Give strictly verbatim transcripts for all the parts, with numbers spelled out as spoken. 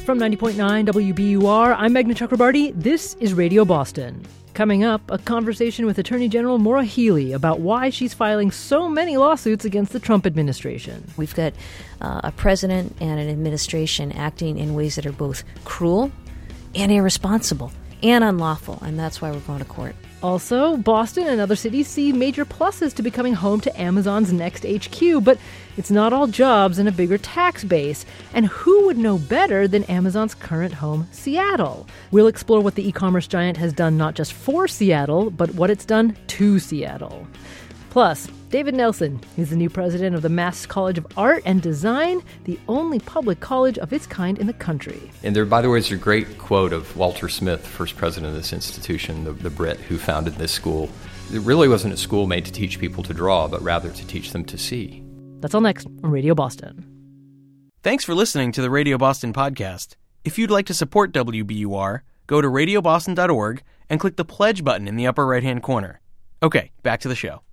From ninety point nine W B U R, I'm Meghna Chakrabarti. This is Radio Boston. Coming up, a conversation with Attorney General Maura Healey about why she's filing so many lawsuits against the Trump administration. We've got uh, a president and an administration acting in ways that are both cruel and irresponsible and unlawful, and that's why we're going to court. Also, Boston and other cities see major pluses to becoming home to Amazon's next H Q, but it's not all jobs and a bigger tax base. And who would know better than Amazon's current home, Seattle? We'll explore what the e-commerce giant has done not just for Seattle, but what it's done to Seattle. Plus, David Nelson is the new president of the Mass College of Art and Design, the only public college of its kind in the country. And there, by the way, is a great quote of Walter Smith, first president of this institution, the, the Brit who founded this school. It really wasn't a school made to teach people to draw, but rather to teach them to see. That's all next on Radio Boston. Thanks for listening to the Radio Boston podcast. If you'd like to support W B U R, go to radio boston dot org and click the pledge button in the upper right-hand corner. Okay, back to the show.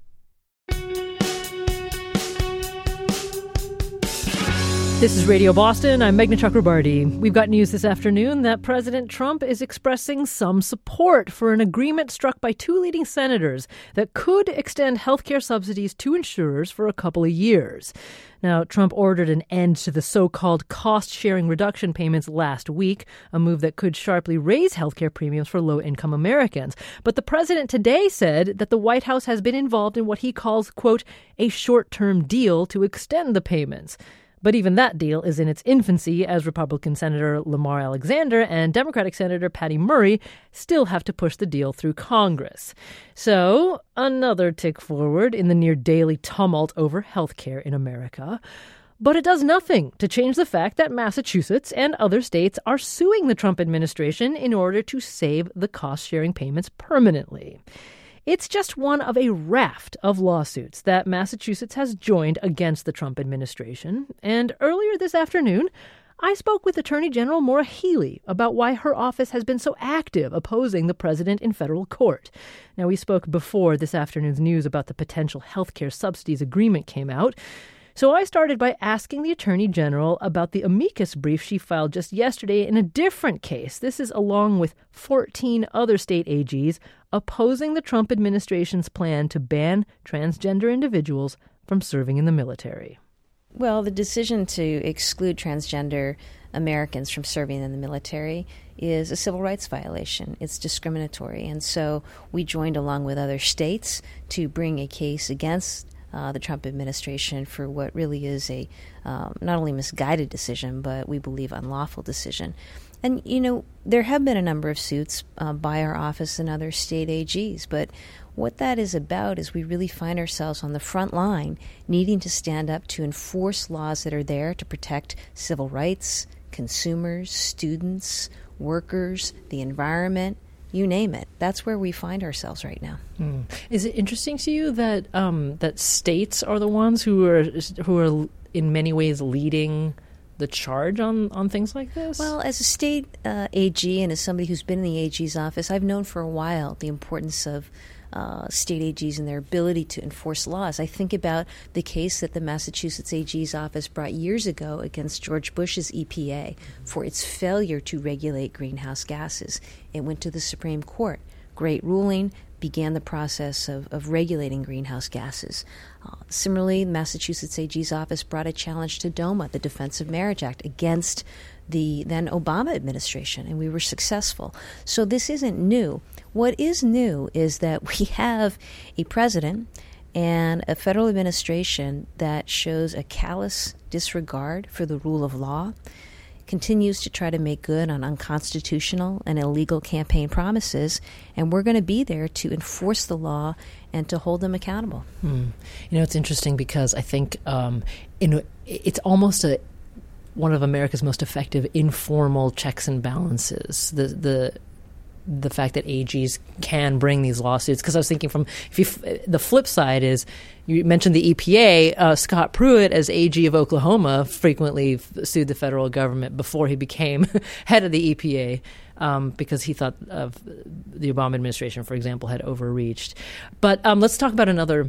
This is Radio Boston. I'm Meghna Chakrabarti. We've got news this afternoon that President Trump is expressing some support for an agreement struck by two leading senators that could extend health care subsidies to insurers for a couple of years. Now, Trump ordered an end to the so-called cost-sharing reduction payments last week, a move that could sharply raise health care premiums for low-income Americans. But the president today said that the White House has been involved in what he calls, quote, a short-term deal to extend the payments. But even that deal is in its infancy, as Republican Senator Lamar Alexander and Democratic Senator Patty Murray still have to push the deal through Congress. So, another tick forward in the near-daily tumult over health care in America. But it does nothing to change the fact that Massachusetts and other states are suing the Trump administration in order to save the cost-sharing payments permanently. It's just one of a raft of lawsuits that Massachusetts has joined against the Trump administration. And earlier this afternoon, I spoke with Attorney General Maura Healey about why her office has been so active opposing the president in federal court. Now, we spoke before this afternoon's news about the potential health care subsidies agreement came out. So I started by asking the Attorney General about the amicus brief she filed just yesterday in a different case. This is along with fourteen other state A Gs opposing the Trump administration's plan to ban transgender individuals from serving in the military. Well, the decision to exclude transgender Americans from serving in the military is a civil rights violation. It's discriminatory. And so we joined along with other states to bring a case against Uh, the Trump administration for what really is a um, not only misguided decision, but we believe unlawful decision. And, you know, there have been a number of suits uh, by our office and other state A Gs, but what that is about is we really find ourselves on the front line needing to stand up to enforce laws that are there to protect civil rights, consumers, students, workers, the environment. You name it. That's where we find ourselves right now. Mm. Is it interesting to you that um, that states are the ones who are who are in many ways leading the charge on, on things like this? Well, as a state uh, A G and as somebody who's been in the A G's office, I've known for a while the importance of Uh, state A Gs and their ability to enforce laws. I think about the case that the Massachusetts A G's office brought years ago against George Bush's E P A for its failure to regulate greenhouse gases. It went to the Supreme Court. Great ruling, began the process of, of regulating greenhouse gases. Uh, similarly, Massachusetts A G's office brought a challenge to DOMA, the Defense of Marriage Act, against the then Obama administration, and we were successful. So this isn't new. What is new is that we have a president and a federal administration that shows a callous disregard for the rule of law, continues to try to make good on unconstitutional and illegal campaign promises, and we're going to be there to enforce the law and to hold them accountable. Hmm. You know, it's interesting because I think um, you know, it's almost a one of America's most effective informal checks and balances. The the the fact that A Gs can bring these lawsuits. Because I was thinking from if you, the flip side is you mentioned the E P A. Uh, Scott Pruitt, as A G of Oklahoma, frequently f- sued the federal government before he became head of the E P A. Um, because he thought of the Obama administration, for example, had overreached. But um, let's talk about another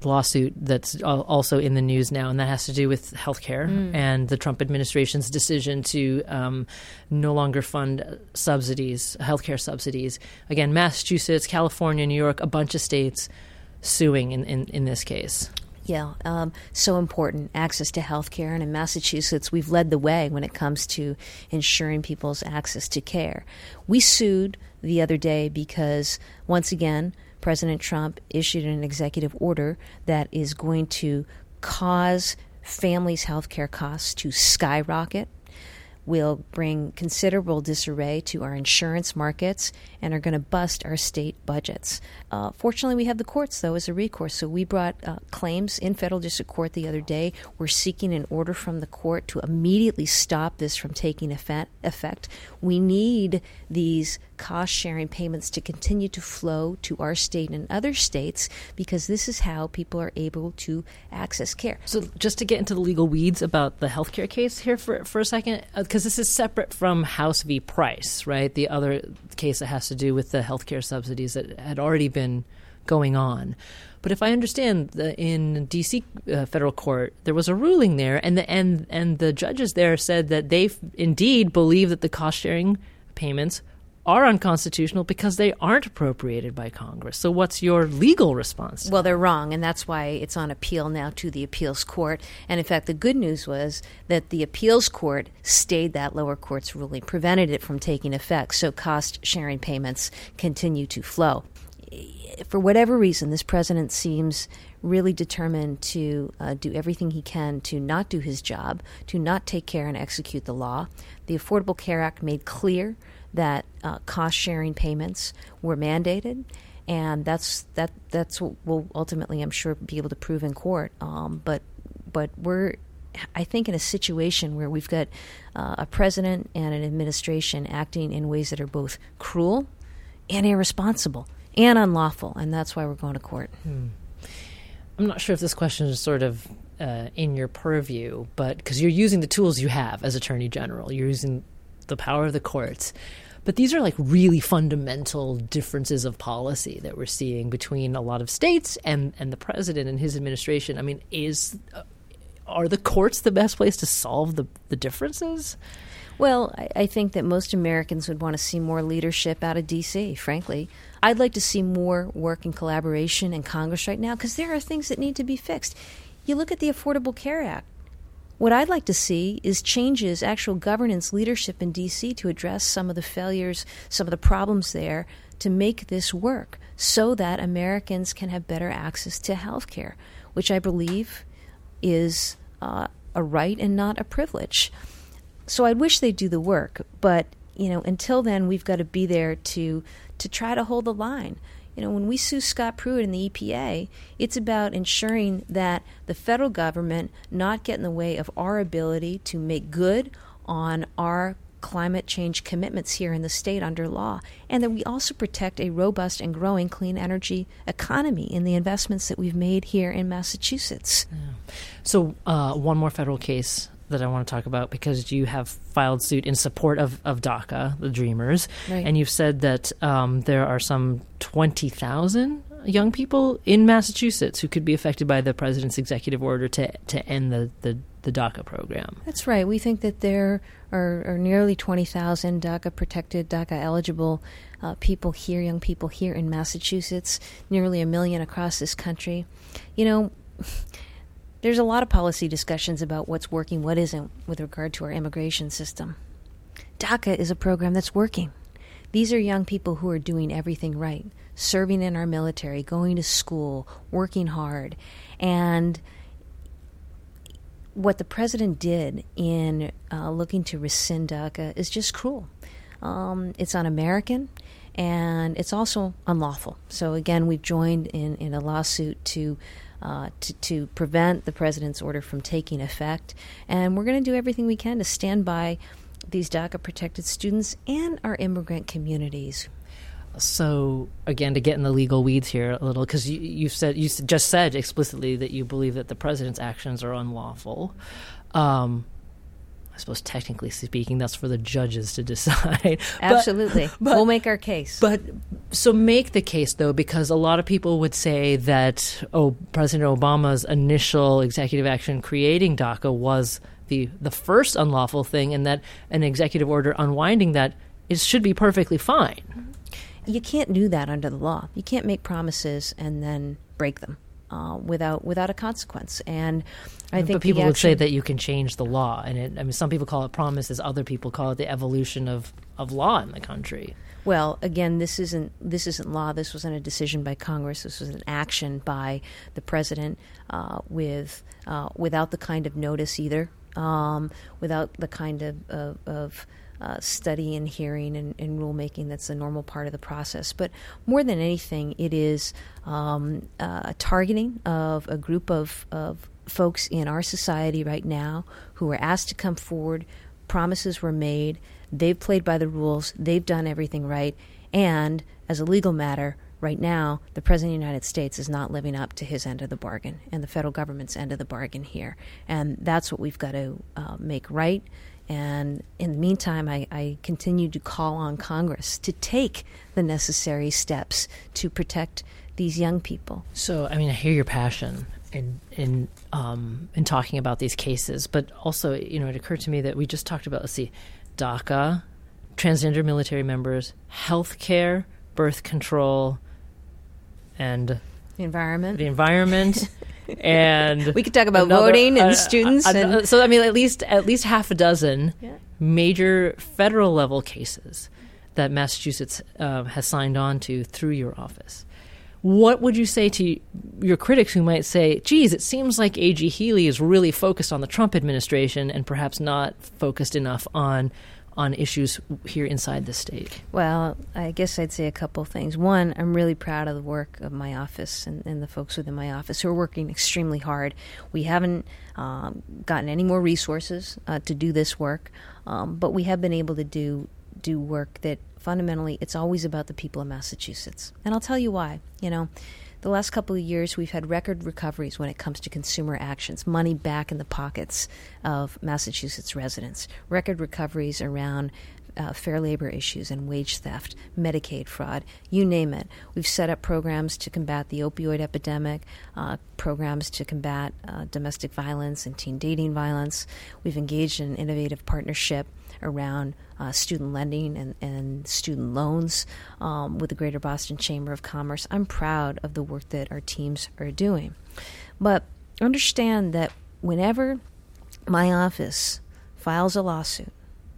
lawsuit that's also in the news now, and that has to do with healthcare mm. and the Trump administration's decision to um, no longer fund subsidies, healthcare subsidies. Again, Massachusetts, California, New York, a bunch of states suing in, in, in this case. Yeah, um, so important, access to health care. And in Massachusetts, we've led the way when it comes to ensuring people's access to care. We sued the other day because, once again, President Trump issued an executive order that is going to cause families' health care costs to skyrocket, will bring considerable disarray to our insurance markets, and are going to bust our state budgets. Uh, fortunately, we have the courts, though, as a recourse. So we brought uh, claims in federal district court the other day. We're seeking an order from the court to immediately stop this from taking effect. We need these cost-sharing payments to continue to flow to our state and other states, because this is how people are able to access care. So just to get into the legal weeds about the healthcare case here for, for a second, because uh, this is separate from House v. Price, right? The other case that has to do with the healthcare subsidies that had already been going on. But if I understand, the, in D C uh, federal court, there was a ruling there, and the and and the judges there said that they indeed believe that the cost-sharing payments are unconstitutional because they aren't appropriated by Congress. So what's your legal response? Well, they're wrong, and that's why it's on appeal now to the appeals court. And in fact, the good news was that the appeals court stayed that lower court's ruling, prevented it from taking effect, so cost-sharing payments continue to flow. For whatever reason, this president seems really determined to uh, do everything he can to not do his job, to not take care and execute the law. The Affordable Care Act made clear that uh, cost-sharing payments were mandated, and that's that. That's what we'll ultimately, I'm sure, be able to prove in court. Um, but but we're, I think, in a situation where we've got uh, a president and an administration acting in ways that are both cruel and irresponsible and unlawful, and that's why we're going to court. Hmm. I'm not sure if this question is sort of uh, in your purview, but because you're using the tools you have as Attorney General, you're using the power of the courts. But these are like really fundamental differences of policy that we're seeing between a lot of states and, and the president and his administration. I mean, is uh, are the courts the best place to solve the, the differences? Well, I, I think that most Americans would want to see more leadership out of D C, frankly. I'd like to see more work and collaboration in Congress right now, because there are things that need to be fixed. You look at the Affordable Care Act. What I'd like to see is changes, actual governance leadership in D C to address some of the failures, some of the problems there, to make this work so that Americans can have better access to health care, which I believe is uh, a right and not a privilege. So I wish they'd do the work, but you know, until then, we've got to be there to to try to hold the line. You know, when we sue Scott Pruitt and the E P A, it's about ensuring that the federal government not get in the way of our ability to make good on our climate change commitments here in the state under law, and that we also protect a robust and growing clean energy economy in the investments that we've made here in Massachusetts. Yeah. So uh, one more federal case that I want to talk about, because you have filed suit in support of, of DACA, the Dreamers, right. And you've said that um, there are some twenty thousand young people in Massachusetts who could be affected by the president's executive order to to end the, the, the DACA program. That's right. We think that there are, are nearly twenty thousand DACA-protected, DACA-eligible uh, people here, young people here in Massachusetts, nearly a million across this country. You know, there's a lot of policy discussions about what's working, what isn't, with regard to our immigration system. DACA is a program that's working. These are young people who are doing everything right, serving in our military, going to school, working hard. And what the president did in uh, looking to rescind DACA is just cruel. Um, it's un-American, and it's also unlawful. So again, we've joined in, in a lawsuit to Uh, to, to prevent the president's order from taking effect. And we're going to do everything we can to stand by these DACA-protected students and our immigrant communities. So, again, to get in the legal weeds here a little, because you, you said you just said explicitly that you believe that the president's actions are unlawful. Um, I suppose technically speaking, that's for the judges to decide. Absolutely. But, but, we'll make our case. But So make the case, though, because a lot of people would say that oh, President Obama's initial executive action creating DACA was the the first unlawful thing, and that an executive order unwinding that is should be perfectly fine. You can't do that under the law. You can't make promises and then break them uh, without without a consequence. And I think but people action, would say that you can change the law, and it, I mean, some people call it promises, other people call it the evolution of, of law in the country. Well, again, this isn't this isn't law. This wasn't a decision by Congress. This was an action by the president uh, with uh, without the kind of notice either, um, without the kind of of, of uh, study and hearing and, and rulemaking that's a normal part of the process. But more than anything, it is um, uh, a targeting of a group of, of folks in our society right now who were asked to come forward. Promises were made. They've played by the rules. They've done everything right. And as a legal matter, right now, the President of the United States is not living up to his end of the bargain and the federal government's end of the bargain here. And that's what we've got to uh, make right. And in the meantime, I, I continue to call on Congress to take the necessary steps to protect these young people. So, I mean, I hear your passion in in um, in talking about these cases, but also, you know, it occurred to me that we just talked about, let's see, DACA, transgender military members, health care, birth control, and the environment. The environment. And we could talk about another, voting and uh, students. Uh, and so, I mean, at least at least half a dozen yeah. major federal level cases that Massachusetts uh, has signed on to through your office. What would you say to your critics who might say, geez, it seems like A G Healey is really focused on the Trump administration and perhaps not focused enough on on issues here inside the state? Well, I guess I'd say a couple things. One, I'm really proud of the work of my office and, and the folks within my office who are working extremely hard. We haven't um, gotten any more resources uh, to do this work, um, but we have been able to do do work that fundamentally it's always about the people of Massachusetts. And I'll tell you why. You know, the last couple of years we've had record recoveries when it comes to consumer actions, money back in the pockets of Massachusetts residents, record recoveries around uh, fair labor issues and wage theft, Medicaid fraud, you name it. We've set up programs to combat the opioid epidemic, uh, programs to combat uh, domestic violence and teen dating violence. We've engaged in an innovative partnership around uh, student lending and, and student loans um, with the Greater Boston Chamber of Commerce. I'm proud of the work that our teams are doing. But understand that whenever my office files a lawsuit,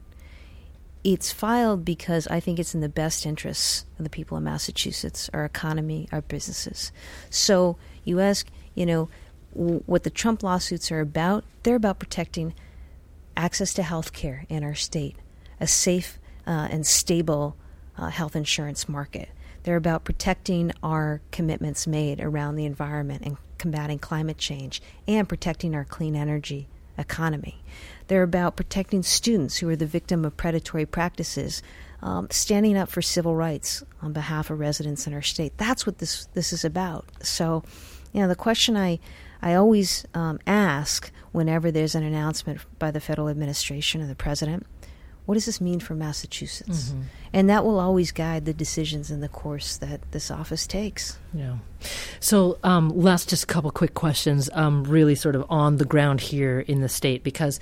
it's filed because I think it's in the best interests of the people of Massachusetts, our economy, our businesses. So you ask, you know, w- what the Trump lawsuits are about. They're about protecting access to health care in our state, a safe uh, and stable uh, health insurance market. They're about protecting our commitments made around the environment and combating climate change and protecting our clean energy economy. They're about protecting students who are the victim of predatory practices, um, standing up for civil rights on behalf of residents in our state. That's what this this is about. So, you know, the question I I always um, ask whenever there's an announcement by the federal administration or the president, what does this mean for Massachusetts? Mm-hmm. And that will always guide the decisions and the course that this office takes. Yeah. So um, last, just a couple quick questions, um, really sort of on the ground here in the state, because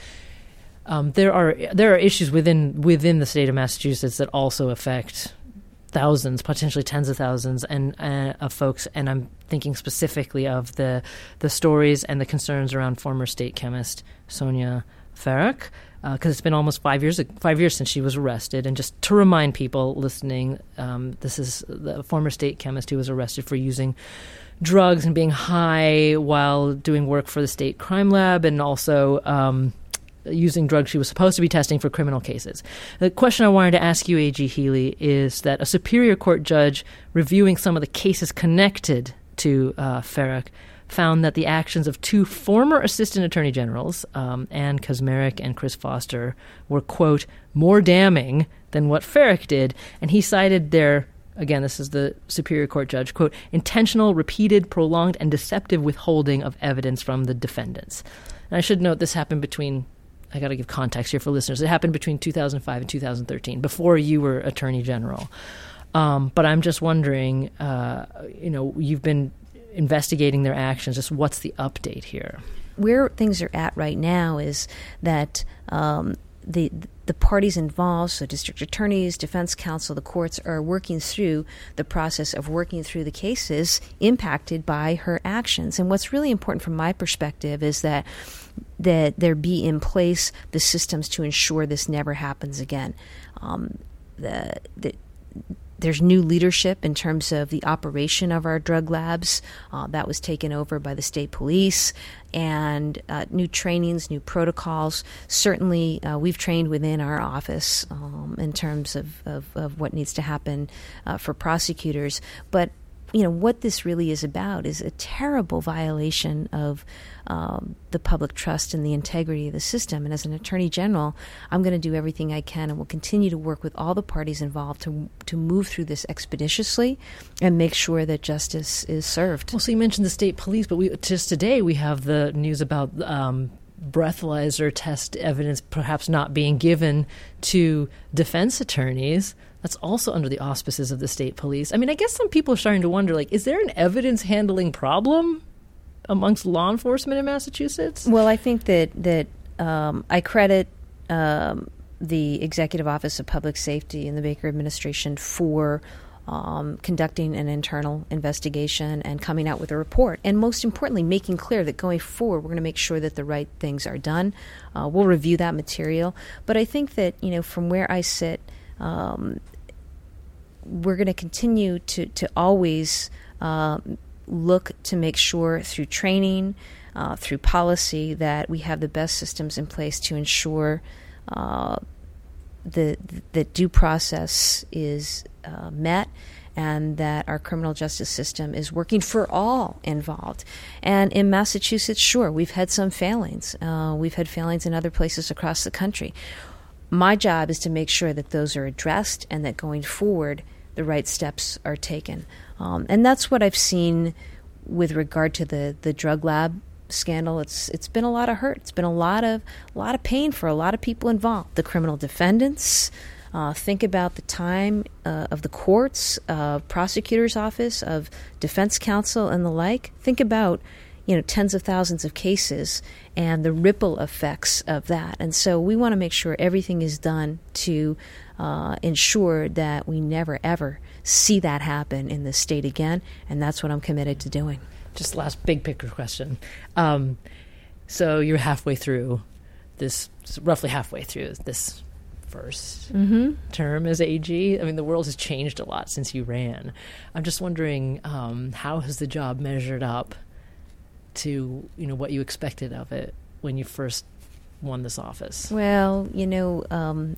um, there are there are issues within within the state of Massachusetts that also affect thousands, potentially tens of thousands, and uh, of folks. And I'm thinking specifically of the the stories and the concerns around former state chemist Sonia Farrak, because uh, it's been almost five years five years since she was arrested. And just to remind people listening, um, this is the former state chemist who was arrested for using drugs and being high while doing work for the state crime lab, and also um, using drugs she was supposed to be testing for criminal cases. The question I wanted to ask you, A G Healey, is that a Superior Court judge reviewing some of the cases connected to uh, Farrak found that the actions of two former assistant attorney generals, um, Ann Kazmarek and Chris Foster, were, quote, more damning than what Farrak did. And he cited their, again, this is the Superior Court judge, quote, intentional, repeated, prolonged, and deceptive withholding of evidence from the defendants. And I should note this happened between, I got to give context here for listeners, it happened between two thousand five and two thousand thirteen, before you were attorney general. Um, but I'm just wondering, uh, you know, you've been investigating their actions. Just what's the update here? Where things are at right now is that um, the the parties involved, so district attorneys, defense counsel, the courts, are working through the process of working through the cases impacted by her actions. And what's really important from my perspective is that that there be in place the systems to ensure this never happens again. Um, the, the There's new leadership in terms of the operation of our drug labs. Uh, that was taken over by the state police, and uh, new trainings, new protocols. Certainly, uh, we've trained within our office um, in terms of, of, of what needs to happen uh, for prosecutors. But you know, what this really is about is a terrible violation of um, the public trust and the integrity of the system. And as an attorney general, I'm going to do everything I can and will continue to work with all the parties involved to to move through this expeditiously and make sure that justice is served. Well, so you mentioned the state police, but we just today we have the news about um, breathalyzer test evidence perhaps not being given to defense attorneys. That's also under the auspices of the state police. I mean, I guess some people are starting to wonder, like, is there an evidence handling problem amongst law enforcement in Massachusetts? Well, I think that, that um, I credit um, the Executive Office of Public Safety and the Baker administration for um, conducting an internal investigation and coming out with a report. And most importantly, making clear that going forward, we're going to make sure that the right things are done. Uh, we'll review that material. But I think that, you know, from where I sit, um, we're going to continue to, to always uh, look to make sure through training, uh, through policy, that we have the best systems in place to ensure uh, the, the due process is uh, met and that our criminal justice system is working for all involved. And in Massachusetts, sure, we've had some failings. Uh, we've had failings in other places across the country. My job is to make sure that those are addressed and that going forward the right steps are taken. Um, and that's what I've seen with regard to the, the drug lab scandal. It's it's been a lot of hurt. It's been a lot of a lot of pain for a lot of people involved. The criminal defendants. Uh, think about the time uh, of the courts, uh, prosecutor's office, of defense counsel, and the like. Think about you know, tens of thousands of cases and the ripple effects of that. And so we want to make sure everything is done to uh, ensure that we never, ever see that happen in the state again. And that's what I'm committed to doing. Just last big picture question. Um, so you're halfway through this, roughly halfway through this first mm-hmm. term as A G. I mean, the world has changed a lot since you ran. I'm just wondering, um, how has the job measured up to, you know, what you expected of it when you first won this office? Well, you know, um,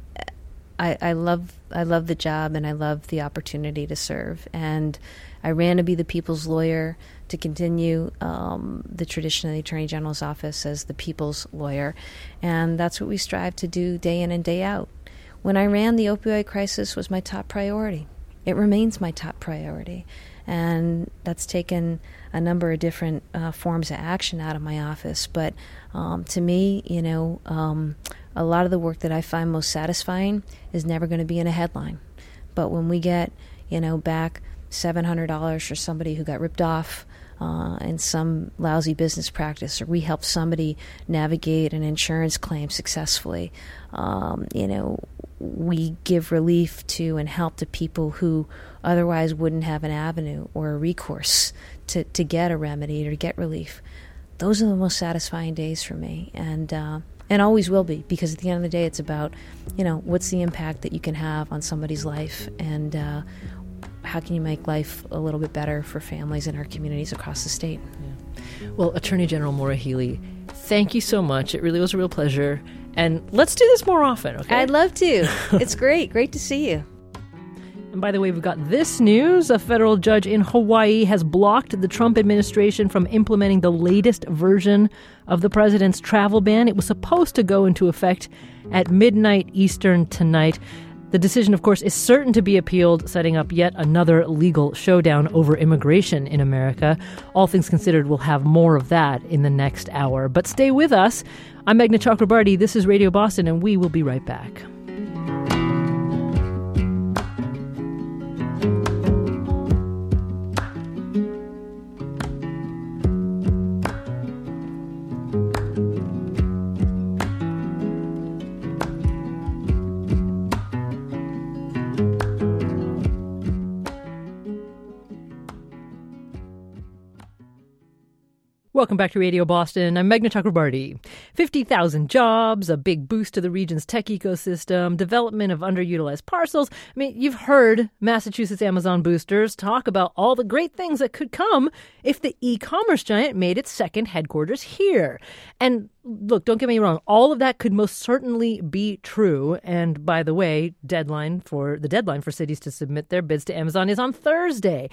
I, I love I love the job and I love the opportunity to serve. And I ran to be the people's lawyer, to continue um, the tradition of the Attorney General's office as the people's lawyer. And that's what we strive to do day in and day out. When I ran, the opioid crisis was my top priority. It remains my top priority. And that's taken a number of different uh, forms of action out of my office. But um, to me, you know, um, a lot of the work that I find most satisfying is never going to be in a headline. But when we get, you know, back seven hundred dollars for somebody who got ripped off uh, in some lousy business practice, or we help somebody navigate an insurance claim successfully, um, you know, we give relief to and help to people who otherwise wouldn't have an avenue or a recourse to, to get a remedy or to get relief. Those are the most satisfying days for me, and uh, and always will be, because at the end of the day, it's about, you know, what's the impact that you can have on somebody's life, and uh, how can you make life a little bit better for families in our communities across the state. Yeah. Well, Attorney General Maura Healey, thank you so much. It really was a real pleasure. And let's do this more often, okay? I'd love to. It's great. Great to see you. And by the way, we've got this news. A federal judge in Hawaii has blocked the Trump administration from implementing the latest version of the president's travel ban. It was supposed to go into effect at midnight Eastern tonight. The decision, of course, is certain to be appealed, setting up yet another legal showdown over immigration in America. All things considered, we'll have more of that in the next hour. But stay with us. I'm Meghna Chakrabarty. This is Radio Boston, and we will be right back. Welcome back to Radio Boston. I'm Meghna Chakrabarty. fifty thousand jobs, a big boost to the region's tech ecosystem, development of underutilized parcels. I mean, you've heard Massachusetts Amazon boosters talk about all the great things that could come if the e-commerce giant made its second headquarters here. And look, don't get me wrong, all of that could most certainly be true. And by the way, deadline for the deadline for cities to submit their bids to Amazon is on Thursday.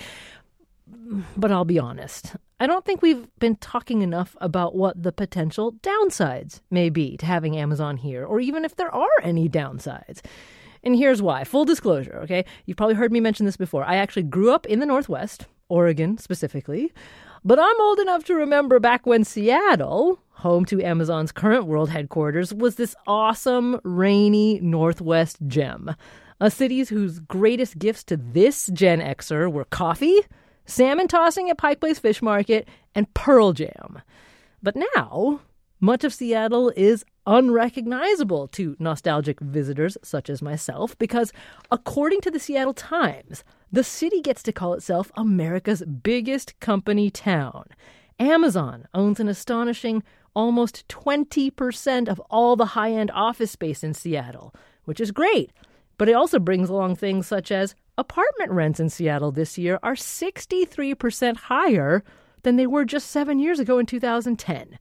But I'll be honest, I don't think we've been talking enough about what the potential downsides may be to having Amazon here, or even if there are any downsides. And here's why. Full disclosure, okay? You've probably heard me mention this before. I actually grew up in the Northwest, Oregon specifically, but I'm old enough to remember back when Seattle, home to Amazon's current world headquarters, was this awesome, rainy Northwest gem. A city whose greatest gifts to this Gen Xer were coffee, salmon tossing at Pike Place Fish Market, and Pearl Jam. But now, much of Seattle is unrecognizable to nostalgic visitors such as myself because, according to the Seattle Times, the city gets to call itself America's biggest company town. Amazon owns an astonishing almost twenty percent of all the high-end office space in Seattle, which is great. But it also brings along things such as apartment rents in Seattle this year are sixty-three percent higher than they were just seven years ago in two thousand ten.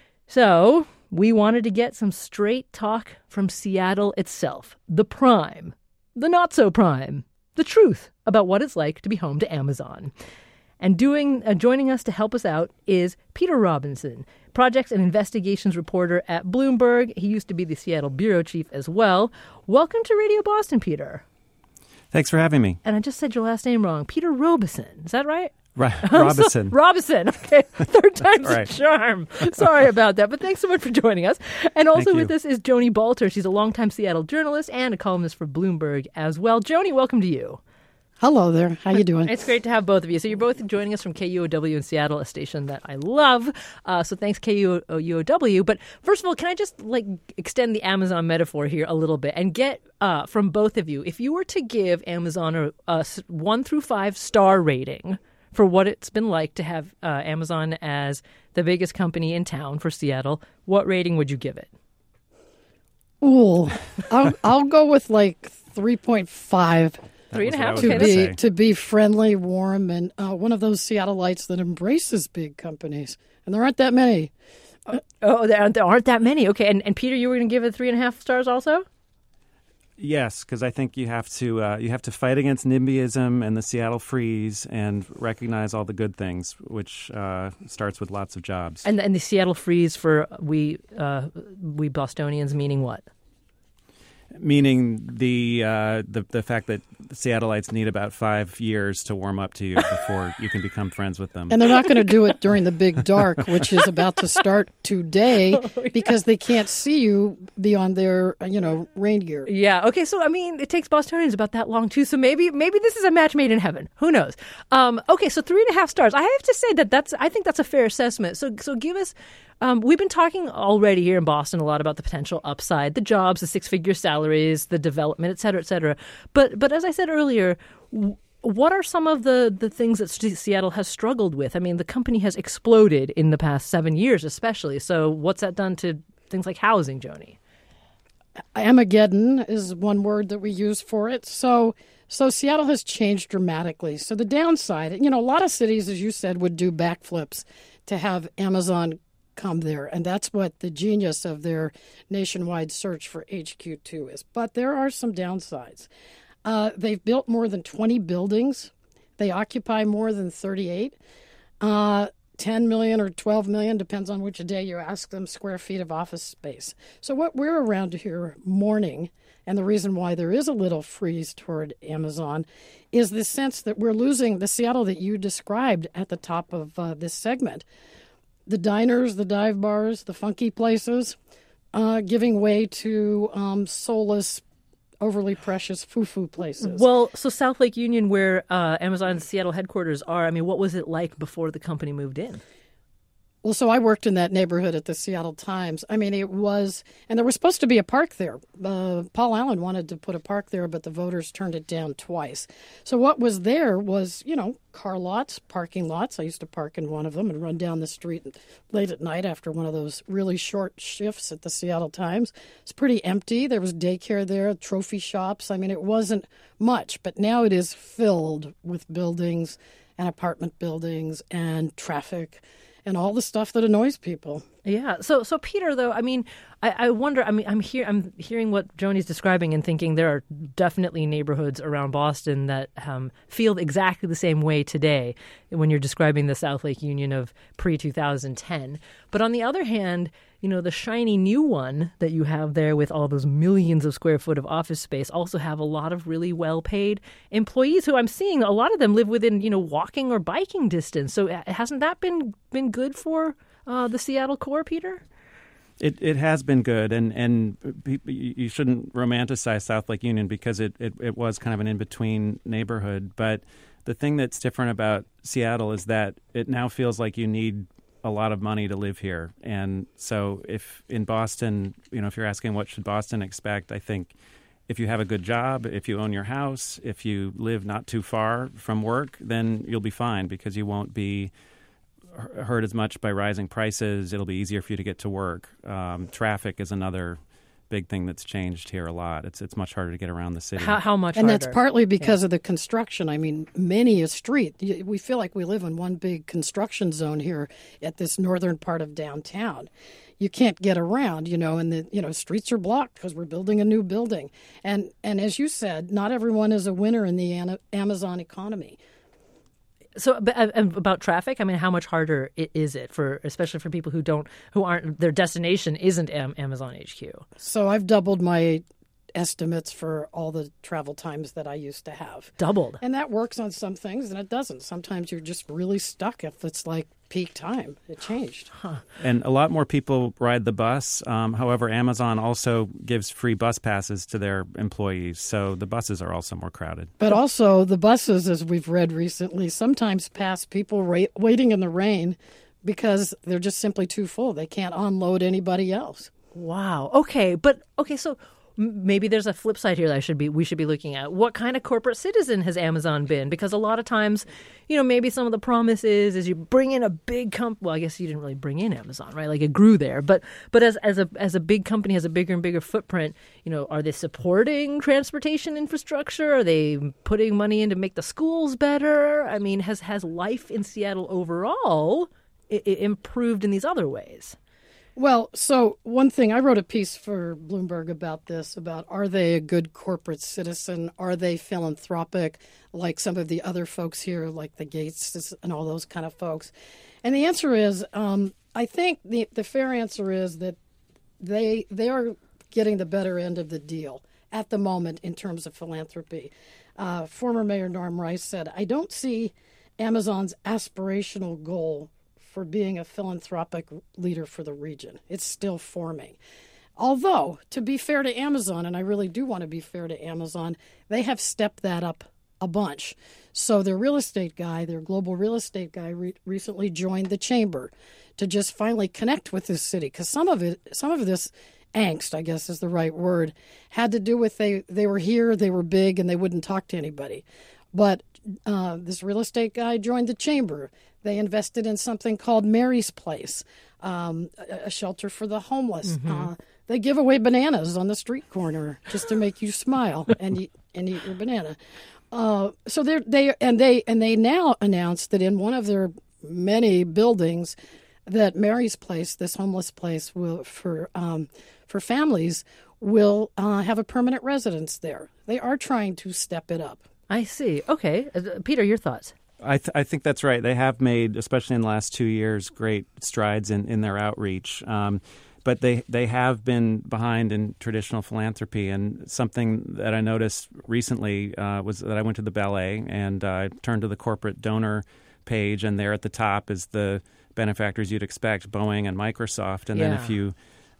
So we wanted to get some straight talk from Seattle itself, the prime, the not-so-prime, the truth about what it's like to be home to Amazon. And doing uh, joining us to help us out is Peter Robinson, projects and investigations reporter at Bloomberg. He used to be the Seattle bureau chief as well. Welcome to Radio Boston, Peter. Thanks for having me. And I just said your last name wrong. Peter Robison. Is that right? Right. Robison. So, Robison. Okay. Third time's right. a charm. Sorry about that. But thanks so much for joining us. And also Thank with you. us is Joni Balter. She's a longtime Seattle journalist and a columnist for Bloomberg as well. Joni, welcome to you. Hello there. How you doing? It's great to have both of you. So you're both joining us from K U O W in Seattle, a station that I love. Uh, so thanks, K U O W. But first of all, can I just like extend the Amazon metaphor here a little bit and get uh, from both of you, if you were to give Amazon a, a one through five star rating for what it's been like to have uh, Amazon as the biggest company in town for Seattle, what rating would you give it? Ooh, I'll, I'll go with like three point five. Three and a half. To Okay, be say. to be friendly, warm, and uh, one of those Seattleites that embraces big companies, and there aren't that many. Oh, there aren't, there aren't that many. Okay, and, and Peter, you were going to give it three and a half stars also? Yes, because I think you have to uh, you have to fight against NIMBYism and the Seattle freeze and recognize all the good things, which uh, starts with lots of jobs. And and the Seattle freeze for we uh, we Bostonians, meaning what? Meaning the uh, the the fact that Seattleites need about five years to warm up to you before you can become friends with them. And they're not going to do it during the big dark, which is about to start today, Oh, yeah. because they can't see you beyond their, you know, rain gear. Yeah. Okay. So I mean, it takes Bostonians about that long too. So maybe maybe this is a match made in heaven. Who knows? Um, okay. So three and a half stars. I have to say that that's I think that's a fair assessment. So so give us. Um, we've been talking already here in Boston a lot about the potential upside, the jobs, the six-figure salaries, the development, et cetera, et cetera. But but as I said earlier, w- what are some of the, the things that Seattle has struggled with? I mean, the company has exploded in the past seven years especially. So what's that done to things like housing, Joni? Armageddon is one word that we use for it. So so Seattle has changed dramatically. So the downside, you know, a lot of cities, as you said, would do backflips to have Amazon come there. And that's what the genius of their nationwide search for H Q two is. But there are some downsides. Uh, they've built more than twenty buildings. They occupy more than thirty-eight. Uh, ten million or twelve million, depends on which day you ask them, square feet of office space. So what we're around here mourning, and the reason why there is a little freeze toward Amazon, is the sense that we're losing the Seattle that you described at the top of uh, this segment. The diners, the dive bars, the funky places, uh, giving way to um, soulless, overly precious foo-foo places. Well, so South Lake Union, where uh, Amazon's Seattle headquarters are, I mean, what was it like before the company moved in? Well, so I worked in that neighborhood at the Seattle Times. I mean, it was, and there was supposed to be a park there. Uh, Paul Allen wanted to put a park there, but the voters turned it down twice. So what was there was, you know, car lots, parking lots. I used to park in one of them and run down the street late at night after one of those really short shifts at the Seattle Times. It's pretty empty. There was daycare there, trophy shops. I mean, it wasn't much, but now it is filled with buildings and apartment buildings and traffic and all the stuff that annoys people. Yeah. So, so Peter, though, I mean, I, I wonder. I mean, I'm here. I'm hearing what Joni's describing and thinking there are definitely neighborhoods around Boston that um, feel exactly the same way today when you're describing the South Lake Union of pre two thousand ten. But on the other hand, you know, the shiny new one that you have there with all those millions of square foot of office space also have a lot of really well-paid employees who I'm seeing. A lot of them live within, you know, walking or biking distance. So hasn't that been been good for uh, the Seattle core, Peter? It it has been good, and, and you shouldn't romanticize South Lake Union because it, it, it was kind of an in-between neighborhood. But the thing that's different about Seattle is that it now feels like you need a lot of money to live here. And so if in Boston, you know, if you're asking what should Boston expect, I think if you have a good job, if you own your house, if you live not too far from work, then you'll be fine because you won't be hurt as much by rising prices. It'll be easier for you to get to work. Um, traffic is another big thing that's changed here a lot. It's it's much harder to get around the city. How, how much and harder? That's partly because yeah. of the construction. I mean, many a street. We feel like we live in one big construction zone here at this northern part of downtown. You can't get around, you know, and the you know streets are blocked because we're building a new building. And and as you said, not everyone is a winner in the Ana- Amazon economy. So about traffic, I mean, how much harder is it for, especially for people who don't, who aren't, their destination isn't Amazon H Q? So I've doubled my estimates for all the travel times that I used to have. Doubled? And that works on some things and it doesn't. Sometimes you're just really stuck if it's like peak time. It changed. Huh. And a lot more people ride the bus. Um, however, Amazon also gives free bus passes to their employees. So the buses are also more crowded. But also the buses, as we've read recently, sometimes pass people ra- waiting in the rain because they're just simply too full. They can't unload anybody else. Wow. Okay. But, okay, so maybe there's a flip side here that I should be we should be looking at. What kind of corporate citizen has Amazon been? Because a lot of times, you know, maybe some of the promises is you bring in a big company. Well, I guess you didn't really bring in Amazon, right? Like it grew there. But but as as a as a big company has a bigger and bigger footprint, you know, are they supporting transportation infrastructure? Are they putting money in to make the schools better? I mean, has has life in Seattle overall I- I improved in these other ways? Well, so one thing, I wrote a piece for Bloomberg about this, about are they a good corporate citizen? Are they philanthropic like some of the other folks here, like the Gates and all those kind of folks? And the answer is, um, I think the, the fair answer is that they they are getting the better end of the deal at the moment in terms of philanthropy. Uh, former Mayor Norm Rice said, I don't see Amazon's aspirational goal for being a philanthropic leader for the region. It's still forming. Although, to be fair to Amazon, and I really do want to be fair to Amazon, they have stepped that up a bunch. So their real estate guy, their global real estate guy, re- recently joined the chamber to just finally connect with this city. Because some of it, some of this angst, I guess is the right word, had to do with they, they were here, they were big, and they wouldn't talk to anybody. But uh, this real estate guy joined the chamber. They invested in something called Mary's Place, um, a, a shelter for the homeless. Mm-hmm. Uh, they give away bananas on the street corner just to make you smile and eat, and eat your banana. Uh, so they they and they and they now announced that in one of their many buildings, that Mary's Place, this homeless place, will for um, for families, will uh, have a permanent residence there. They are trying to step it up. I see. Okay, uh, Peter, your thoughts? I, th- I think that's right. They have made, especially in the last two years, great strides in, in their outreach. Um, but they, they have been behind in traditional philanthropy. And something that I noticed recently uh, was that I went to the ballet and I uh, turned to the corporate donor page, and there at the top is the benefactors you'd expect, Boeing and Microsoft. And yeah. then if you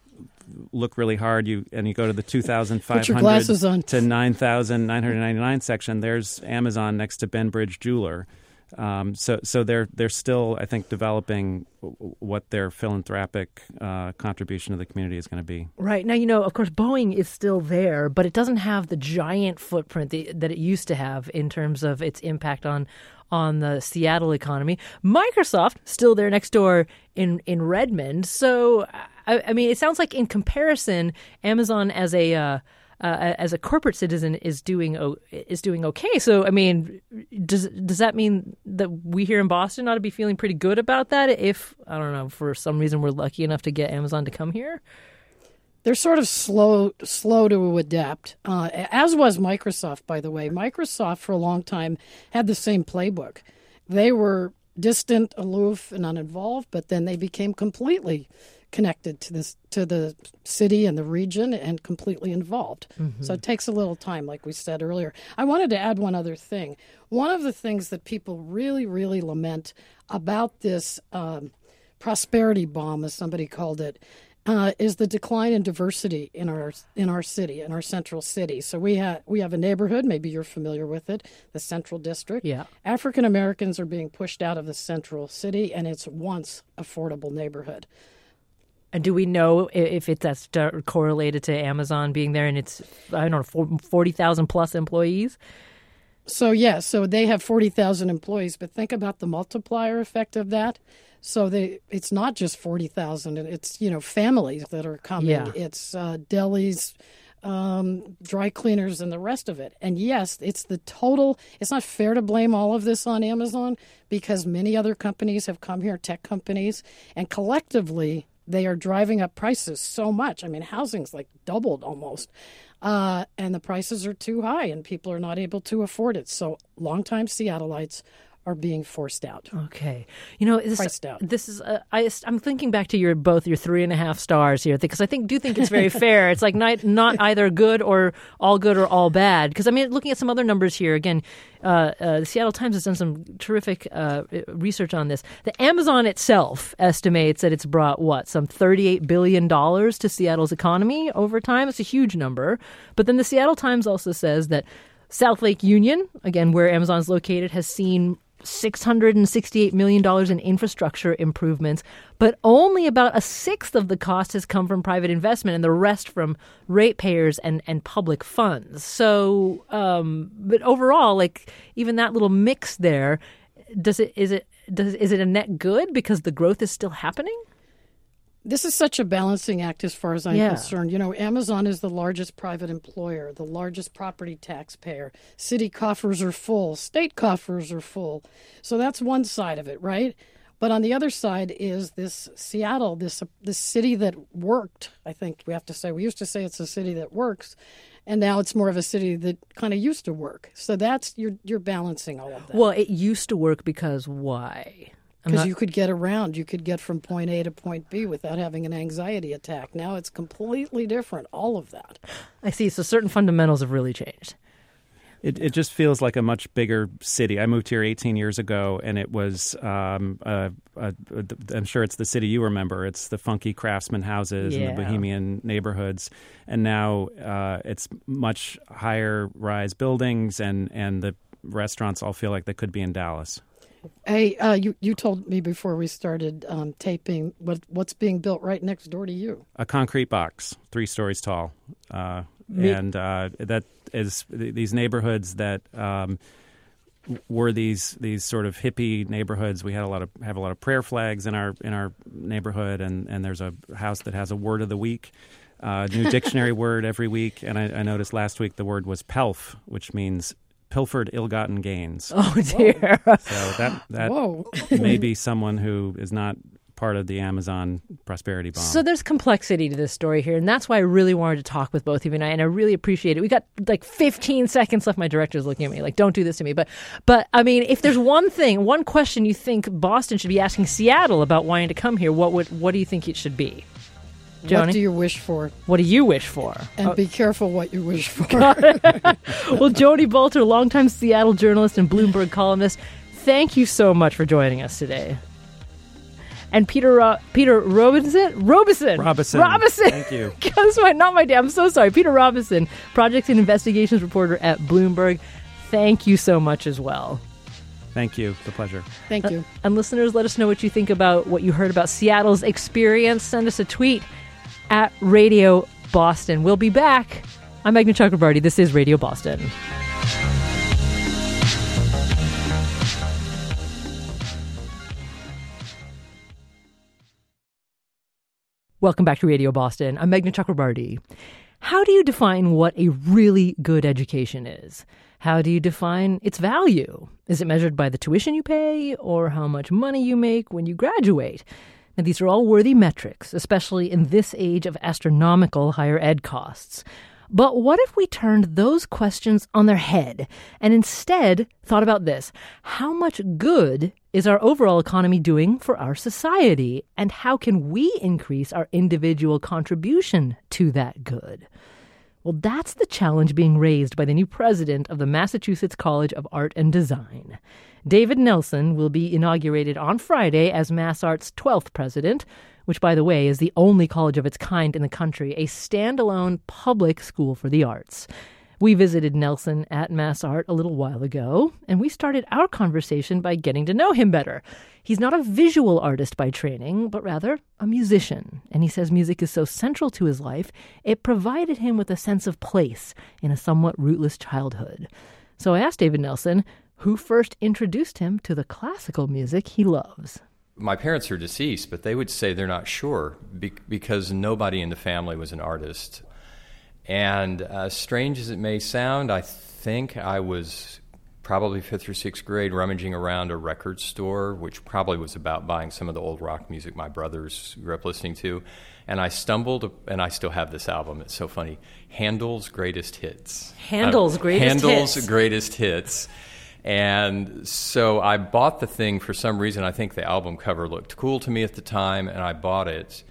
look really hard, you and you go to the two thousand five hundred to nine thousand nine hundred ninety-nine section, there's Amazon next to Benbridge Jeweler. Um, so, so they're they're still, I think, developing what their philanthropic uh, contribution to the community is going to be. Right. Now, you know, of course, Boeing is still there, but it doesn't have the giant footprint that, that it used to have in terms of its impact on on the Seattle economy. Microsoft, still there next door in, in Redmond. So, I, I mean, it sounds like in comparison, Amazon as a uh, uh, as a corporate citizen is doing is doing okay. So, I mean, does does that mean that we here in Boston ought to be feeling pretty good about that if, I don't know, for some reason we're lucky enough to get Amazon to come here? They're sort of slow slow to adapt, uh, as was Microsoft, by the way. Microsoft, for a long time, had the same playbook. They were distant, aloof, and uninvolved, but then they became completely connected to this to the city and the region and completely involved. Mm-hmm. So it takes a little time, like we said earlier. I wanted to add one other thing. One of the things that people really, really lament about this um, prosperity bomb, as somebody called it, Uh, is the decline in diversity in our in our city, in our central city. So we have we have a neighborhood, maybe you're familiar with it, the Central District. Yeah. African Americans are being pushed out of the central city, and it's once affordable neighborhood. And do we know if it's that's correlated to Amazon being there and it's, I don't know, forty thousand plus employees? So, yes, yeah, so they have forty thousand employees, but think about the multiplier effect of that. So they, it's not just forty thousand. It's, you know, families that are coming. Yeah. It's uh, delis, um, dry cleaners, and the rest of it. And, yes, it's the total. It's not fair to blame all of this on Amazon because many other companies have come here, tech companies, and collectively they are driving up prices so much. I mean, housing's like doubled almost. Uh, and the prices are too high and people are not able to afford it. So longtime Seattleites are being forced out. Okay. You know, this, Priced out. This is, uh, I, I'm thinking back to your both your three and a half stars here, because I think do think it's very fair. It's like not, not either good or all good or all bad. Because, I mean, looking at some other numbers here, again, uh, uh, the Seattle Times has done some terrific uh, research on this. The Amazon itself estimates that it's brought, what, some thirty-eight billion dollars to Seattle's economy over time. It's a huge number. But then the Seattle Times also says that South Lake Union, again, where Amazon's located, has seen six hundred sixty-eight million dollars in infrastructure improvements, but only about a sixth of the cost has come from private investment and the rest from ratepayers and, and public funds. So, um, but overall, like even that little mix there, does it is it does is it a net good because the growth is still happening? This is such a balancing act as far as I'm yeah. concerned. You know, Amazon is the largest private employer, the largest property taxpayer. City coffers are full. State coffers are full. So that's one side of it, right? But on the other side is this Seattle, this this city that worked, I think we have to say. We used to say it's a city that works, and now it's more of a city that kind of used to work. So that's, you're, you're balancing all of that. Well, it used to work because why? Because you could get around. You could get from point A to point B without having an anxiety attack. Now it's completely different, all of that. I see. So certain fundamentals have really changed. It it just feels like a much bigger city. I moved here eighteen years ago, and it was, um, a, a, a, I'm sure it's the city you remember. It's the funky craftsman houses yeah. and the bohemian neighborhoods. And now uh, it's much higher rise buildings, and, and the restaurants all feel like they could be in Dallas. Hey, uh, you, you told me before we started um, taping what what's being built right next door to you. A concrete box, three stories tall. Uh, and uh, that is these neighborhoods that um, were these these sort of hippie neighborhoods. We had a lot of have a lot of prayer flags in our in our neighborhood, and, and there's a house that has a word of the week, uh, new dictionary word every week. And I, I noticed last week the word was pelf, which means pilfered ill-gotten gains. Oh, dear. So that, that may be someone who is not part of the Amazon prosperity bomb. So there's complexity to this story here, and that's why I really wanted to talk with both of you and I, and I really appreciate it. We got like fifteen seconds left. My director's looking at me like, don't do this to me. But, but I mean, if there's one thing, one question you think Boston should be asking Seattle about wanting to come here, what would what do you think it should be? Joni? What do you wish for? What do you wish for? And oh. be careful what you wish for. Well, Joni Bolter, longtime Seattle journalist and Bloomberg columnist, thank you so much for joining us today. And Peter Ro- Peter Robinson? Robinson. Robinson. Robinson. Thank you. That's my, not my dad. I'm so sorry. Peter Robinson, Projects and Investigations reporter at Bloomberg. Thank you so much as well. Thank you. It's a pleasure. Thank you. Uh, and listeners, let us know what you think about what you heard about Seattle's experience. Send us a tweet at Radio Boston. We'll be back. I'm Meghna Chakrabarty. This is Radio Boston. Welcome back to Radio Boston. I'm Meghna Chakrabarty. How do you define what a really good education is? How do you define its value? Is it measured by the tuition you pay or how much money you make when you graduate? Now, these are all worthy metrics, especially in this age of astronomical higher ed costs. But what if we turned those questions on their head and instead thought about this? How much good is our overall economy doing for our society? And how can we increase our individual contribution to that good? Well, that's the challenge being raised by the new president of the Massachusetts College of Art and Design. David Nelson will be inaugurated on Friday as MassArt's twelfth president, which, by the way, is the only college of its kind in the country, a standalone public school for the arts. We visited Nelson at MassArt a little while ago, and we started our conversation by getting to know him better. He's not a visual artist by training, but rather a musician. And he says music is so central to his life, it provided him with a sense of place in a somewhat rootless childhood. So I asked David Nelson who first introduced him to the classical music he loves. My parents are deceased, but they would say they're not sure be- because nobody in the family was an artist. And uh, strange as it may sound, I think I was probably fifth or sixth grade rummaging around a record store, which probably was about buying some of the old rock music my brothers grew up listening to. And I stumbled, and I still have this album. It's so funny. Handel's Greatest Hits. Handel's uh, Greatest Handel's Hits. Greatest Hits. And so I bought the thing for some reason. I think the album cover looked cool to me at the time, and I bought it.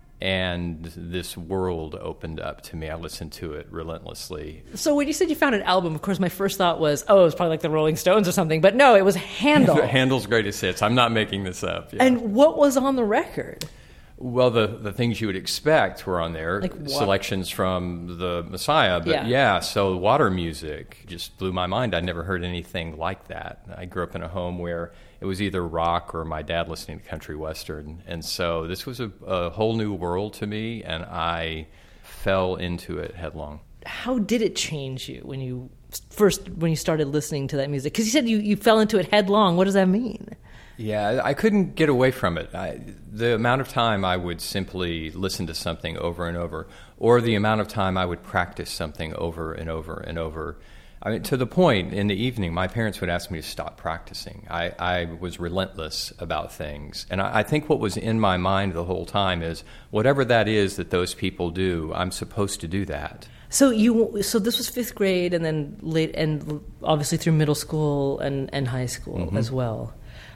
And this world opened up to me. I listened to it relentlessly. So when you said you found an album, of course, my first thought was, oh, it was probably like the Rolling Stones or something. But no, it was Handel. Handel's Greatest Hits. I'm not making this up. Yeah. And what was on the record? Well, the, the things you would expect were on there. Like what? Selections from the Messiah. But Yeah. yeah, so water music just blew my mind. I'd never heard anything like that. I grew up in a home where it was either rock or my dad listening to country western. And so this was a, a whole new world to me, and I fell into it headlong. How did it change you when you first, when you started listening to that music? Because you said you, you fell into it headlong. What does that mean? Yeah, I couldn't get away from it. I, the amount of time I would simply listen to something over and over, or the amount of time I would practice something over and over and over. I mean, to the point, in the evening, my parents would ask me to stop practicing. I, I was relentless about things. And I, I think what was in my mind the whole time is, whatever that is that those people do, I'm supposed to do that. So you, so this was fifth grade, and then late, and obviously through middle school and, and high school Mm-hmm. as well.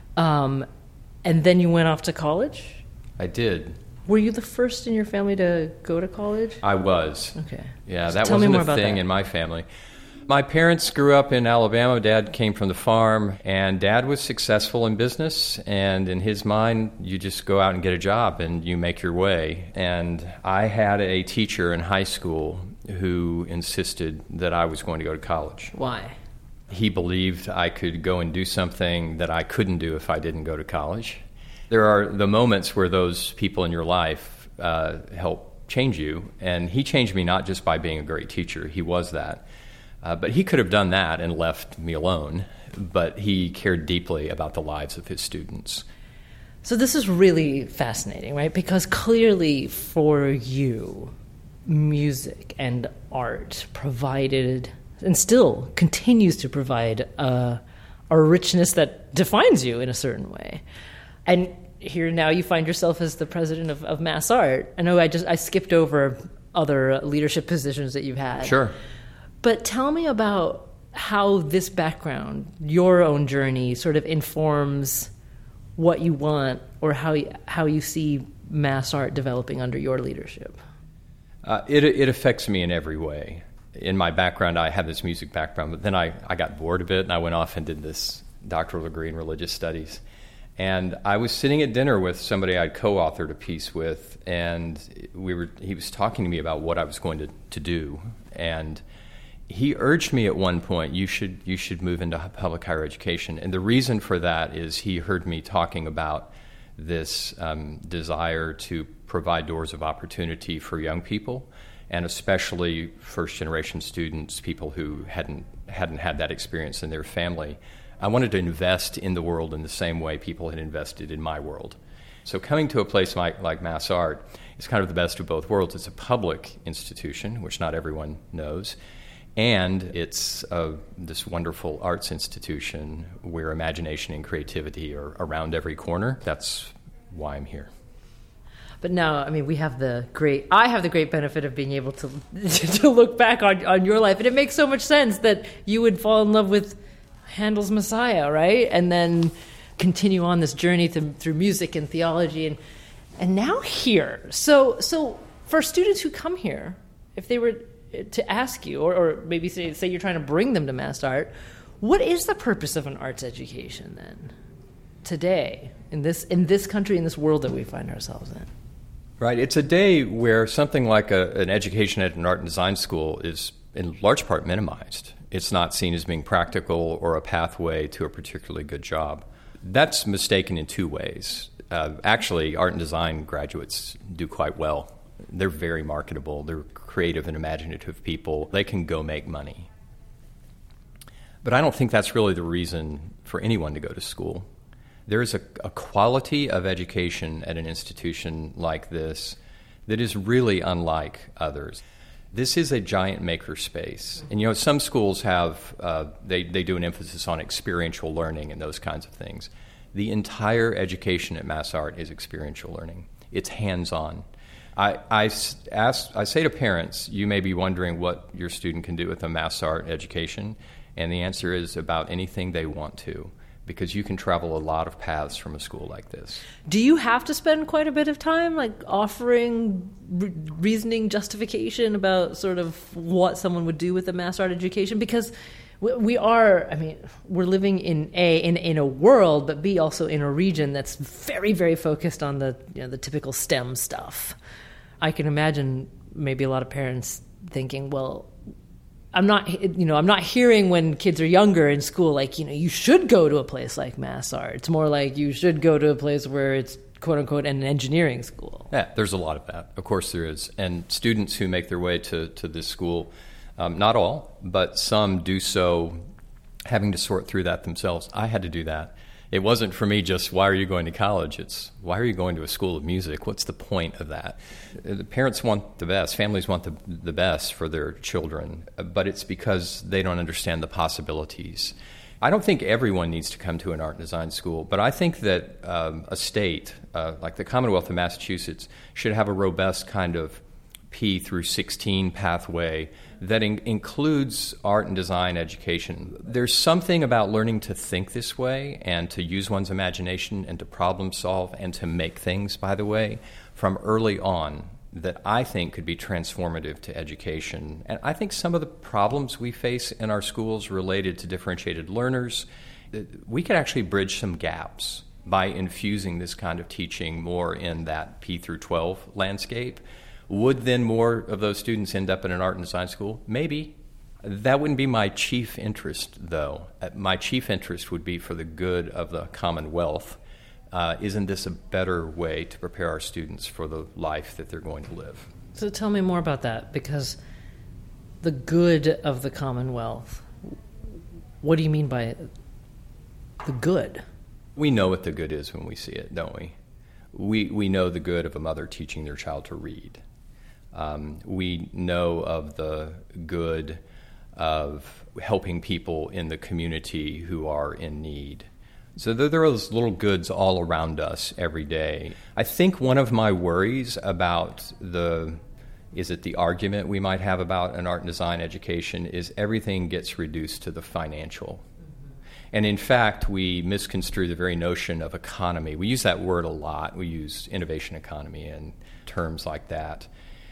Um, and then you went off to college? I did. Were you the first in your family to go to college? I was. Okay. Yeah, So that tell me wasn't more a about thing that. in my family. My parents grew up in Alabama. Dad came from the farm, and Dad was successful in business. And in his mind, you just go out and get a job, and you make your way. And I had a teacher in high school who insisted that I was going to go to college. Why? He believed I could go and do something that I couldn't do if I didn't go to college. There are the moments where those people in your life uh, help change you, and he changed me not just by being a great teacher. He was that. Uh, but he could have done that and left me alone, but he cared deeply about the lives of his students. So this is really fascinating, right? Because clearly for you, music and art provided and still continues to provide a, a richness that defines you in a certain way. And here now you find yourself as the president of, of MassArt. I know I just I skipped over other leadership positions that you've had. Sure. But tell me about how this background, your own journey, sort of informs what you want or how you, how you see MassArt developing under your leadership. Uh, it, it affects me in every way. In my background, I have this music background, but then I, I got bored of it, and I went off and did this doctoral degree in religious studies. And I was sitting at dinner with somebody I'd co-authored a piece with, and we were he was talking to me about what I was going to, to do. And He urged me at one point, you should you should move into public higher education. And the reason for that is he heard me talking about this um, desire to provide doors of opportunity for young people, and especially first-generation students, people who hadn't hadn't had that experience in their family. I wanted to invest in the world in the same way people had invested in my world. So coming to a place like, like MassArt is kind of the best of both worlds. It's a public institution, which not everyone knows, and it's uh, this wonderful arts institution where imagination and creativity are around every corner. That's why I'm here. But now, I mean, we have the great, I have the great benefit of being able to to look back on, on your life, and it makes so much sense that you would fall in love with Handel's Messiah, right? And then continue on this journey through, through music and theology, and and now here. So so for students who come here, if they were to ask you, or, or maybe say, say you're trying to bring them to MassArt, what is the purpose of an arts education then, today, in this in this country, in this world that we find ourselves in? Right. It's a day where something like a, an education at an art and design school is in large part minimized. It's not seen as being practical or a pathway to a particularly good job. That's mistaken in two ways. Uh, actually, art and design graduates do quite well. They're very marketable. They're creative and imaginative people. They can go make money. But I don't think that's really the reason for anyone to go to school. There is a, a quality of education at an institution like this that is really unlike others. This is a giant maker space. And, you know, some schools have, uh, they, they do an emphasis on experiential learning and those kinds of things. The entire education at MassArt is experiential learning. It's hands-on. I, I, ask, I say to parents, you may be wondering what your student can do with a MassArt education, and the answer is about anything they want to, because you can travel a lot of paths from a school like this. Do you have to spend quite a bit of time like offering re- reasoning justification about sort of what someone would do with a MassArt education? Because we, we are, I mean, we're living in a in, in a world, but B, also in a region that's very, very focused on the, you know, the typical STEM stuff. I can imagine maybe a lot of parents thinking, well, I'm not, you know, I'm not hearing when kids are younger in school, like, you know, you should go to a place like MassArt. It's more like you should go to a place where it's, quote unquote, an engineering school. Yeah, there's a lot of that. Of course there is. And students who make their way to, to this school, um, not all, but some do so having to sort through that themselves. I had to do that. It wasn't for me just, why are you going to college? It's, why are you going to a school of music? What's the point of that? The parents want the best. Families want the, the best for their children, but it's because they don't understand the possibilities. I don't think everyone needs to come to an art and design school, but I think that um, a state, uh, like the Commonwealth of Massachusetts, should have a robust kind of P through sixteen pathway that in- includes art and design education. There's something about learning to think this way and to use one's imagination and to problem solve and to make things, by the way, from early on that I think could be transformative to education. And I think some of the problems we face in our schools related to differentiated learners, we could actually bridge some gaps by infusing this kind of teaching more in that P through twelve landscape. Would then more of those students end up in an art and design school? Maybe. That wouldn't be my chief interest, though. My chief interest would be for the good of the Commonwealth. Uh, isn't this a better way to prepare our students for the life that they're going to live? So tell me more about that, because the good of the Commonwealth, what do you mean by the good? We know what the good is when we see it, don't we? We, we know the good of a mother teaching their child to read. Um, we know of the good of helping people in the community who are in need. So there, there are those little goods all around us every day. I think one of my worries about the, is it the argument we might have about an art and design education, is everything gets reduced to the financial. And in fact, we misconstrue the very notion of economy. We use that word a lot. We use innovation economy and terms like that.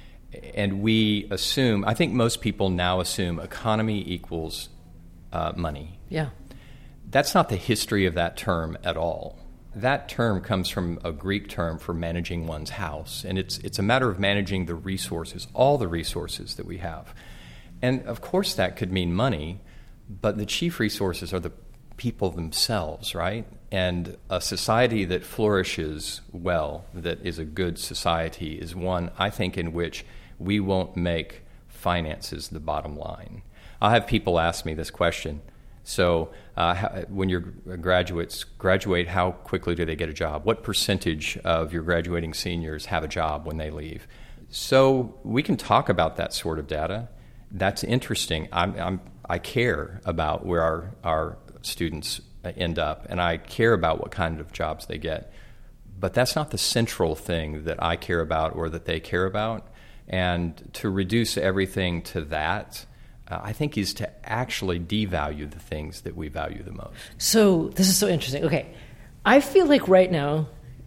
And we assume, I think most people now assume economy equals uh, money. Yeah. That's not the history of that term at all. That term comes from a Greek term for managing one's house. And it's it's a matter of managing the resources, all the resources that we have. And of course that could mean money, but the chief resources are the people themselves, right? And a society that flourishes well, that is a good society, is one, I think, in which we won't make finances the bottom line. I'll have people ask me this question. So uh, how, when your graduates graduate, how quickly do they get a job? What percentage of your graduating seniors have a job when they leave? So we can talk about that sort of data. That's interesting. I'm, I'm, I care about where our, our students end up, and I care about what kind of jobs they get. But that's not the central thing that I care about or that they care about. And to reduce everything to that, uh, I think, is to actually devalue the things that we value the most. So this is so interesting. Okay, I feel like right now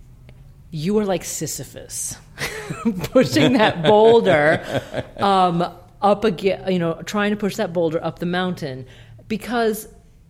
you are like Sisyphus, pushing that boulder um, up again, you know, trying to push that boulder up the mountain, because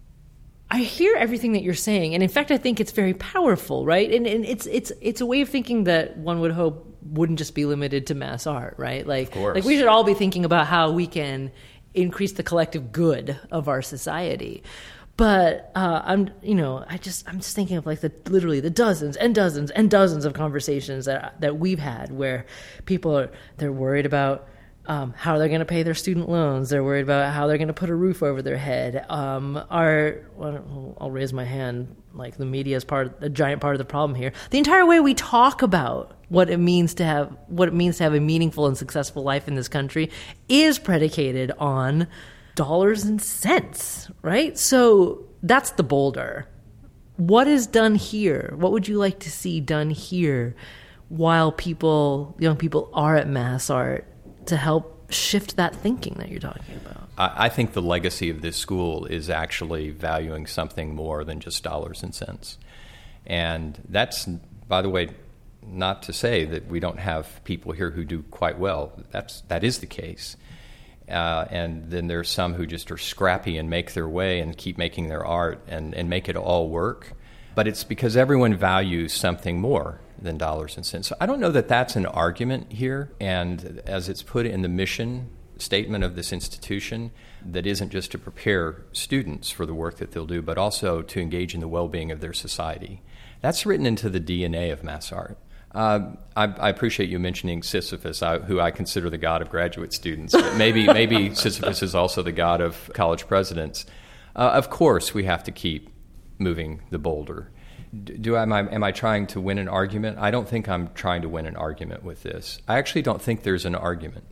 I hear everything that you're saying, and in fact, I think it's very powerful, right? And, and it's it's it's a way of thinking that one would hope wouldn't just be limited to mass art, right? Like, like we should all be thinking about how we can increase the collective good of our society. But uh, I'm, you know, I just I'm just thinking of like the literally the dozens and dozens and dozens of conversations that that we've had where people are they're worried about Um, how they're going to pay their student loans. They're worried about how they're going to put a roof over their head. Um, are well, I'll raise my hand. Like the media is part, a giant part of the problem here. The entire way we talk about what it means to have, what it means to have a meaningful and successful life in this country, is predicated on dollars and cents, right? So that's the boulder. What is done here? What would you like to see done here, while people, young people, are at mass art, to help shift that thinking that you're talking about? I, I think the legacy of this school is actually valuing something more than just dollars and cents. And that's, by the way, not to say that we don't have people here who do quite well. That's, that is the case. Uh, and then there's some who just are scrappy and make their way and keep making their art and, and make it all work. But it's because everyone values something more than dollars and cents. So I don't know that that's an argument here. And as it's put in the mission statement of this institution, that isn't just to prepare students for the work that they'll do, but also to engage in the well-being of their society. That's written into the D N A of mass art. Uh, I, I appreciate you mentioning Sisyphus, I, who I consider the god of graduate students. But maybe, maybe Sisyphus is also the god of college presidents. Uh, of course, we have to keep moving the boulder. Do am I am I trying to win an argument? I don't think I'm trying to win an argument with this. I actually don't think there's an argument,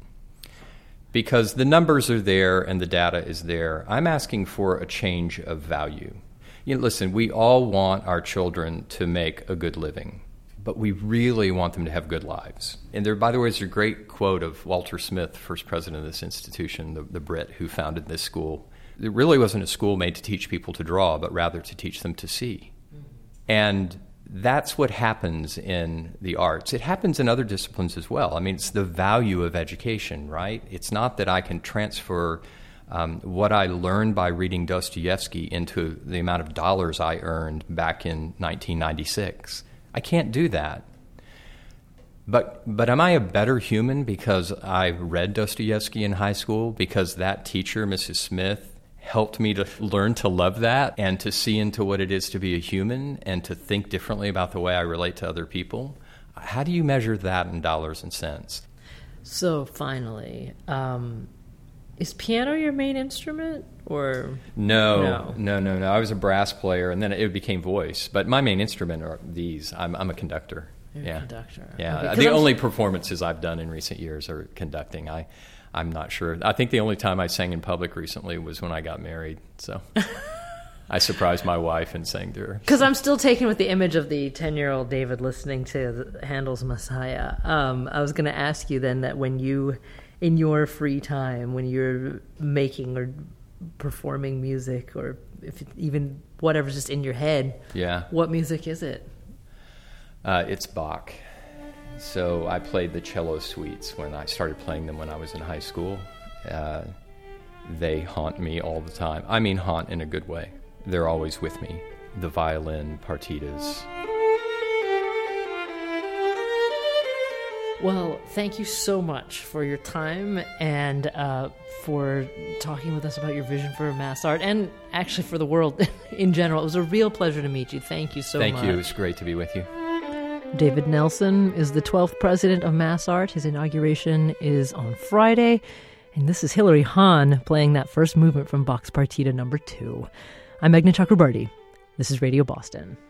because the numbers are there and the data is there. I'm asking for a change of value. You know, listen, we all want our children to make a good living, but we really want them to have good lives. And there, by the way, is a great quote of Walter Smith, first president of this institution, the, the Brit who founded this school. It really wasn't a school made to teach people to draw, but rather to teach them to see. And that's what happens in the arts. It happens in other disciplines as well. I mean, it's the value of education, right? It's not that I can transfer um, what I learned by reading Dostoevsky into the amount of dollars I earned back in nineteen ninety-six. I can't do that. But but am I a better human because I read Dostoevsky in high school, because that teacher, Missus Smith, helped me to learn to love that and to see into what it is to be a human and to think differently about the way I relate to other people? How do you measure that in dollars and cents? So finally, um, is piano your main instrument, or no, no, no, no, no? I was a brass player, and then it became voice. But my main instrument are these. I'm, I'm a conductor. You're yeah, a conductor. Yeah, Okay, the I'm... only performances I've done in recent years are conducting. I. I'm not sure. I think the only time I sang in public recently was when I got married. So I surprised my wife and sang to her. Because I'm still taken with the image of the ten-year-old David listening to Handel's Messiah. Um, I was going to ask you then that when you, in your free time, when you're making or performing music, or if it, even whatever's just in your head, yeah, what music is it? Uh, it's Bach. So I played the cello suites when I started playing them when I was in high school. Uh, they haunt me all the time. I mean haunt in a good way. They're always with me. The violin partitas. Well, thank you so much for your time and uh, for talking with us about your vision for mass art and actually for the world in general. It was a real pleasure to meet you. Thank you so Thank much. you. It was great to be with you. David Nelson is the twelfth president of Mass Art. His inauguration is on Friday. And this is Hilary Hahn playing that first movement from Bach's Partita number two. I'm Meghna Chakrabarti. This is Radio Boston.